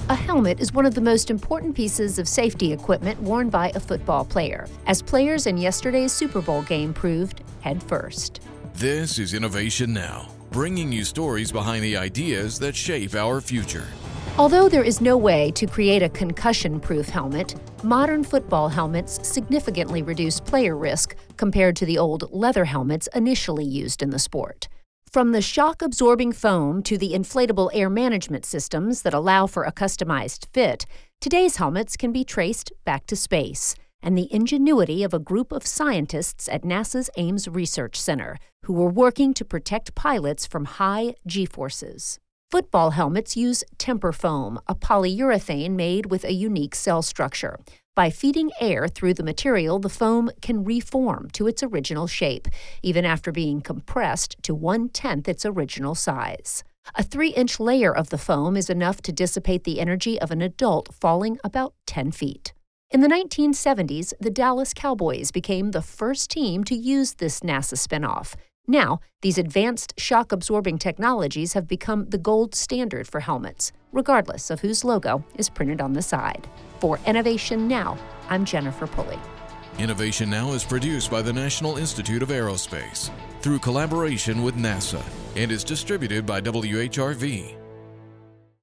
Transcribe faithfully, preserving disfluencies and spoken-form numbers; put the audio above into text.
A helmet is one of the most important pieces of safety equipment worn by a football player, as players in yesterday's Super Bowl game proved head first. This is Innovation Now, bringing you stories behind the ideas that shape our future. Although there is no way to create a concussion-proof helmet, modern football helmets significantly reduce player risk compared to the old leather helmets initially used in the sport. From the shock-absorbing foam to the inflatable air management systems that allow for a customized fit, today's helmets can be traced back to space and the ingenuity of a group of scientists at NASA's Ames Research Center who were working to protect pilots from high G-forces. Football helmets use temper foam, a polyurethane made with a unique cell structure. By feeding air through the material, the foam can reform to its original shape, even after being compressed to one-tenth its original size. A three-inch layer of the foam is enough to dissipate the energy of an adult falling about ten feet. In the nineteen seventies, the Dallas Cowboys became the first team to use this NASA spinoff. Now, these advanced shock-absorbing technologies have become the gold standard for helmets, regardless of whose logo is printed on the side. For Innovation Now, I'm Jennifer Pulley. Innovation Now is produced by the National Institute of Aerospace through collaboration with NASA and is distributed by W H R V.